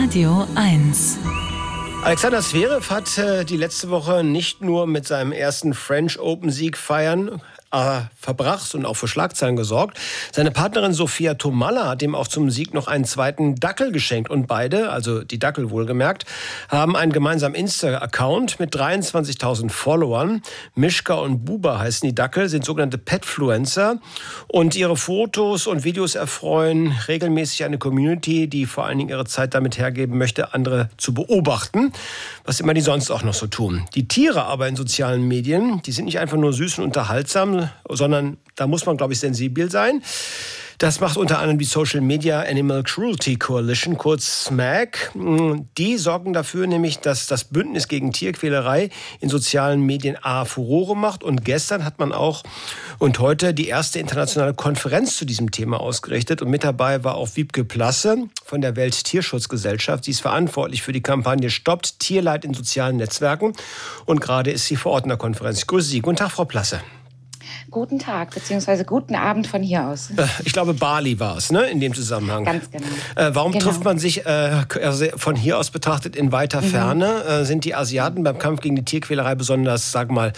Radio 1. Alexander Zverev hat die letzte Woche nicht nur mit seinem ersten French Open-Sieg feiern verbracht und auch für Schlagzeilen gesorgt. Seine Partnerin Sophia Tomalla hat ihm auch zum Sieg noch einen zweiten Dackel geschenkt. Und beide, also die Dackel wohlgemerkt, haben einen gemeinsamen Insta-Account mit 23.000 Followern. Mischka und Buba heißen die Dackel, sind sogenannte Petfluencer. Und ihre Fotos und Videos erfreuen regelmäßig eine Community, die vor allen Dingen ihre Zeit damit hergeben möchte, andere zu beobachten, was immer die sonst auch noch so tun. Die Tiere aber in sozialen Medien, die sind nicht einfach nur süß und unterhaltsam, sondern da muss man, glaube ich, sensibel sein. Das macht unter anderem die Social Media Animal Cruelty Coalition, kurz SMAC. Die sorgen dafür nämlich, dass das Bündnis gegen Tierquälerei in sozialen Medien Furore macht. Und gestern hat man auch und heute die erste internationale Konferenz zu diesem Thema ausgerichtet. Und mit dabei war auch Wiebke Plasse von der Welttierschutzgesellschaft. Sie ist verantwortlich für die Kampagne Stoppt Tierleid in sozialen Netzwerken. Und gerade ist sie vor Ort in der Konferenz. Ich grüße Sie. Guten Tag, Frau Plasse. Guten Tag, beziehungsweise guten Abend von hier aus. Ich glaube, Bali war es, ne, in dem Zusammenhang. Ganz genau. Warum trifft man sich von hier aus betrachtet in weiter Ferne? Sind die Asiaten beim Kampf gegen die Tierquälerei besonders, sag mal,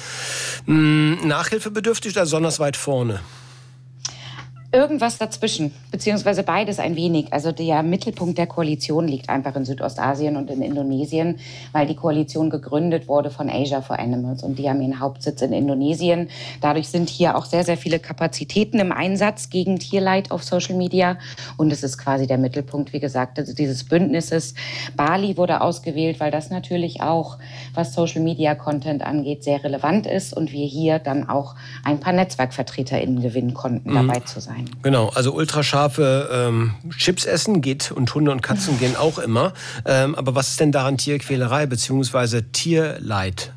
nachhilfebedürftig oder besonders weit vorne? Irgendwas dazwischen, beziehungsweise beides ein wenig. Also der Mittelpunkt der Koalition liegt einfach in Südostasien und in Indonesien, weil die Koalition gegründet wurde von Asia for Animals und die haben ihren Hauptsitz in Indonesien. Dadurch sind hier auch sehr, sehr viele Kapazitäten im Einsatz gegen Tierleid auf Social Media und es ist quasi der Mittelpunkt, wie gesagt, also dieses Bündnisses. Bali wurde ausgewählt, weil das natürlich auch, was Social Media Content angeht, sehr relevant ist und wir hier dann auch ein paar NetzwerkvertreterInnen gewinnen konnten, dabei zu sein. Genau, also ultrascharfe Chips essen geht und Hunde und Katzen gehen auch immer. Aber was ist denn daran Tierquälerei bzw. Tierleid?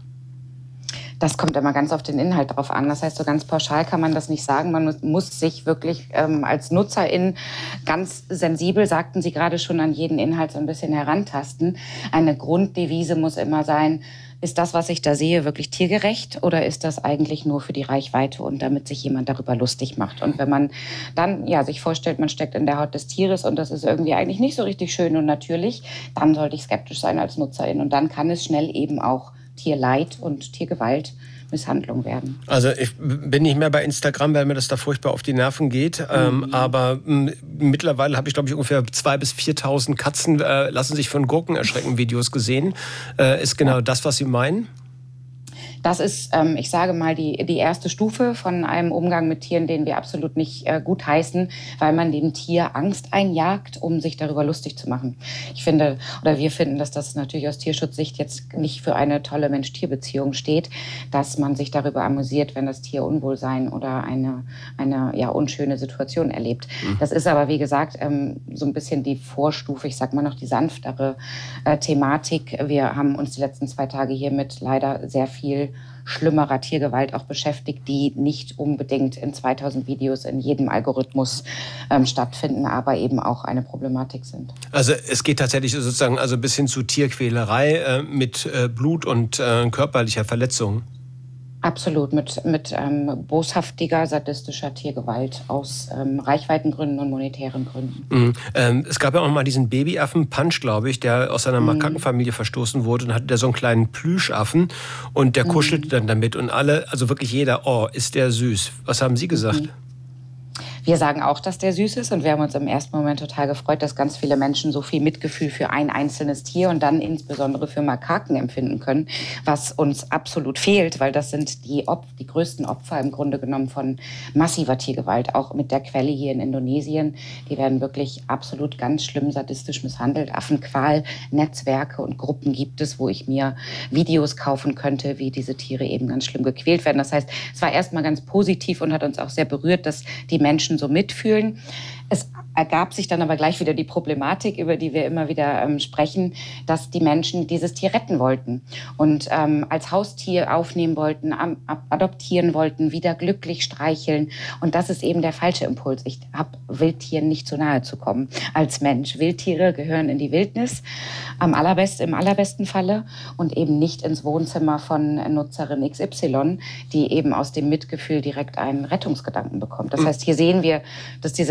Das kommt immer ganz auf den Inhalt drauf an. Das heißt, so ganz pauschal kann man das nicht sagen. Man muss sich wirklich als Nutzerin ganz sensibel, sagten Sie gerade schon, an jeden Inhalt so ein bisschen herantasten. Eine Grunddevise muss immer sein, ist das, was ich da sehe, wirklich tiergerecht oder ist das eigentlich nur für die Reichweite und damit sich jemand darüber lustig macht? Und wenn man dann sich vorstellt, man steckt in der Haut des Tieres und das ist irgendwie eigentlich nicht so richtig schön und natürlich, dann sollte ich skeptisch sein als Nutzerin. Und dann kann es schnell eben auch Tierleid und Tiergewalt, Misshandlung werden. Also ich bin nicht mehr bei Instagram, weil mir das da furchtbar auf die Nerven geht. Aber mittlerweile habe ich, glaube ich, ungefähr 2.000 bis 4.000 Katzen lassen sich von Gurken erschrecken Videos gesehen. Ist genau das, was Sie meinen? Das ist, ich sage mal, die erste Stufe von einem Umgang mit Tieren, den wir absolut nicht gut heißen, weil man dem Tier Angst einjagt, um sich darüber lustig zu machen. Ich finde, oder wir finden, dass das natürlich aus Tierschutzsicht jetzt nicht für eine tolle Mensch-Tier-Beziehung steht, dass man sich darüber amüsiert, wenn das Tier Unwohlsein oder eine unschöne Situation erlebt. Das ist aber, wie gesagt, so ein bisschen die Vorstufe, ich sag mal noch die sanftere Thematik. Wir haben uns die letzten 2 Tage hier mit leider sehr viel schlimmerer Tiergewalt auch beschäftigt, die nicht unbedingt in 2000 Videos in jedem Algorithmus stattfinden, aber eben auch eine Problematik sind. Also es geht tatsächlich sozusagen bis hin zu Tierquälerei mit Blut und körperlicher Verletzung. Absolut, mit boshaftiger, sadistischer Tiergewalt aus Reichweitengründen und monetären Gründen. Es gab ja auch mal diesen Babyaffen, Punch, glaube ich, der aus seiner Makakenfamilie verstoßen wurde und hatte da so einen kleinen Plüschaffen und der kuschelte dann damit und alle, also wirklich jeder, oh, ist der süß. Was haben Sie gesagt? Wir sagen auch, dass der süß ist und wir haben uns im ersten Moment total gefreut, dass ganz viele Menschen so viel Mitgefühl für ein einzelnes Tier und dann insbesondere für Makaken empfinden können, was uns absolut fehlt, weil das sind die größten Opfer im Grunde genommen von massiver Tiergewalt, auch mit der Quelle hier in Indonesien. Die werden wirklich absolut ganz schlimm sadistisch misshandelt. Affenqual-Netzwerke und Gruppen gibt es, wo ich mir Videos kaufen könnte, wie diese Tiere eben ganz schlimm gequält werden. Das heißt, es war erstmal ganz positiv und hat uns auch sehr berührt, dass die Menschen so mitfühlen. Es ergab sich dann aber gleich wieder die Problematik, über die wir immer wieder sprechen, dass die Menschen dieses Tier retten wollten und als Haustier aufnehmen wollten, adoptieren wollten, wieder glücklich streicheln. Und das ist eben der falsche Impuls. Ich habe Wildtieren nicht zu nahe zu kommen als Mensch. Wildtiere gehören in die Wildnis, im allerbesten Falle und eben nicht ins Wohnzimmer von Nutzerin XY, die eben aus dem Mitgefühl direkt einen Rettungsgedanken bekommt. Das heißt, hier sehen wir, dass diese Grenzen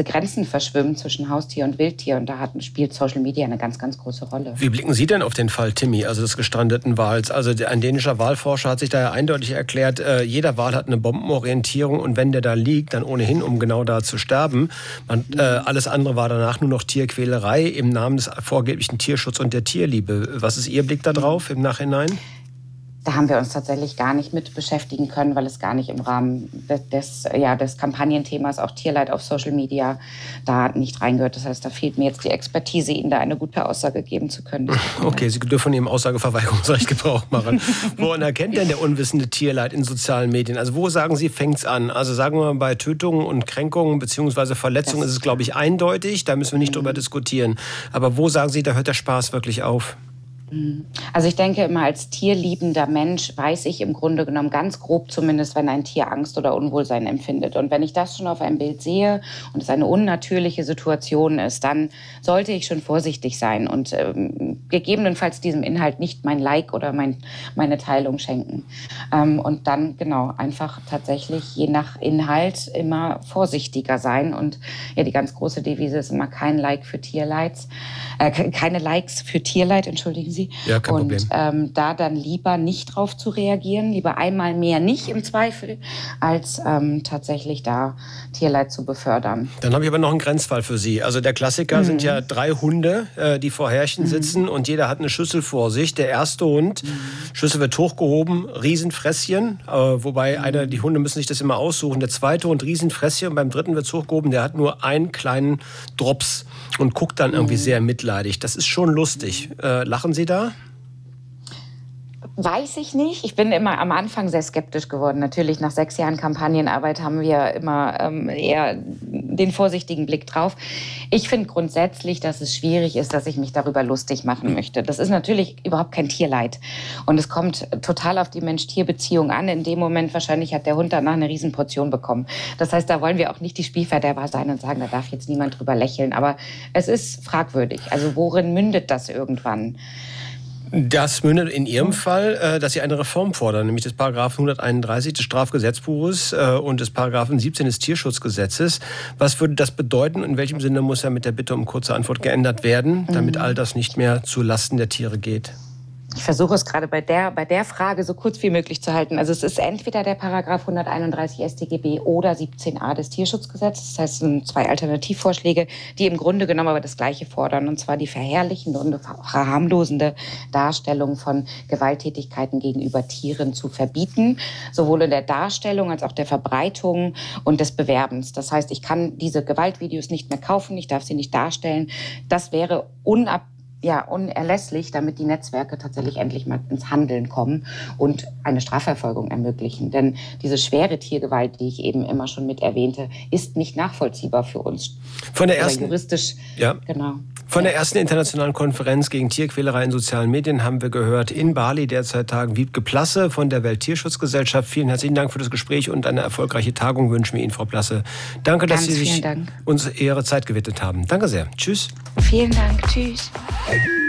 verschwimmen zwischen Haustier und Wildtier. Und da spielt Social Media eine ganz, ganz große Rolle. Wie blicken Sie denn auf den Fall Timmy, also des gestrandeten Wals? Also ein dänischer Walforscher hat sich da ja eindeutig erklärt, jeder Wal hat eine Bombenorientierung und wenn der da liegt, dann ohnehin, um genau da zu sterben. Alles andere war danach nur noch Tierquälerei im Namen des vorgeblichen Tierschutzes und der Tierliebe. Was ist Ihr Blick da drauf im Nachhinein? Da haben wir uns tatsächlich gar nicht mit beschäftigen können, weil es gar nicht im Rahmen des Kampagnenthemas, auch Tierleid auf Social Media, da nicht reingehört. Das heißt, da fehlt mir jetzt die Expertise, Ihnen da eine gute Aussage geben zu können. Okay, Sie dürfen von Ihrem Aussageverweigerungsrecht Gebrauch machen. Woran erkennt denn der unwissende Tierleid in sozialen Medien? Also wo, sagen Sie, fängt's an? Also sagen wir mal, bei Tötungen und Kränkungen bzw. Verletzungen ist es, glaube ich, eindeutig. Da müssen wir nicht drüber diskutieren. Aber wo, sagen Sie, da hört der Spaß wirklich auf? Also ich denke immer, als tierliebender Mensch weiß ich im Grunde genommen ganz grob zumindest, wenn ein Tier Angst oder Unwohlsein empfindet. Und wenn ich das schon auf einem Bild sehe und es eine unnatürliche Situation ist, dann sollte ich schon vorsichtig sein und gegebenenfalls diesem Inhalt nicht mein Like oder meine Teilung schenken. Und dann genau einfach tatsächlich je nach Inhalt immer vorsichtiger sein. Und ja, die ganz große Devise ist immer kein Like für Tierleids, keine Likes für Tierleid, entschuldigen Sie. Ja, kein Problem. Und da dann lieber nicht drauf zu reagieren, lieber einmal mehr nicht im Zweifel, als tatsächlich da Tierleid zu befördern. Dann habe ich aber noch einen Grenzfall für Sie. Also der Klassiker sind ja 3 Hunde, die vor Härchen sitzen und jeder hat eine Schüssel vor sich. Der erste Hund, Schüssel wird hochgehoben, Riesenfresschen, wobei die Hunde müssen sich das immer aussuchen. Der zweite Hund, Riesenfresschen und beim dritten wird es hochgehoben, der hat nur einen kleinen Drops und guckt dann irgendwie sehr mitleidig. Das ist schon lustig. Lachen Sie da? Weiß ich nicht. Ich bin immer am Anfang sehr skeptisch geworden. Natürlich, nach 6 Jahren Kampagnenarbeit haben wir immer eher den vorsichtigen Blick drauf. Ich finde grundsätzlich, dass es schwierig ist, dass ich mich darüber lustig machen möchte. Das ist natürlich überhaupt kein Tierleid. Und es kommt total auf die Mensch-Tier-Beziehung an. In dem Moment wahrscheinlich hat der Hund danach eine Riesenportion bekommen. Das heißt, da wollen wir auch nicht die Spielverderber sein und sagen, da darf jetzt niemand drüber lächeln. Aber es ist fragwürdig. Also worin mündet das irgendwann? Das mündet in Ihrem Fall, dass Sie eine Reform fordern, nämlich des Paragraphen 131 des Strafgesetzbuches und des Paragraphen 17 des Tierschutzgesetzes. Was würde das bedeuten? In welchem Sinne muss er mit der Bitte um kurze Antwort geändert werden, damit all das nicht mehr zu Lasten der Tiere geht? Ich versuche es gerade bei der Frage so kurz wie möglich zu halten. Also es ist entweder der Paragraph 131 StGB oder 17a des Tierschutzgesetzes. Das heißt, es sind 2 Alternativvorschläge, die im Grunde genommen aber das Gleiche fordern. Und zwar die verherrlichende und verharmlosende Darstellung von Gewalttätigkeiten gegenüber Tieren zu verbieten. Sowohl in der Darstellung als auch der Verbreitung und des Bewerbens. Das heißt, ich kann diese Gewaltvideos nicht mehr kaufen, ich darf sie nicht darstellen. Das wäre unerlässlich, damit die Netzwerke tatsächlich endlich mal ins Handeln kommen und eine Strafverfolgung ermöglichen. Denn diese schwere Tiergewalt, die ich eben immer schon mit erwähnte, ist nicht nachvollziehbar für uns. Von der ersten, juristisch, ja. Genau. Von der ersten internationalen Konferenz gegen Tierquälerei in sozialen Medien haben wir gehört, in Bali derzeit tagen Wiebke Plasse von der Welttierschutzgesellschaft. Vielen herzlichen Dank für das Gespräch und eine erfolgreiche Tagung wünschen wir Ihnen, Frau Plasse. Danke, dass Sie sich uns Ihre Zeit gewidmet haben. Danke sehr. Tschüss. Vielen Dank. Tschüss.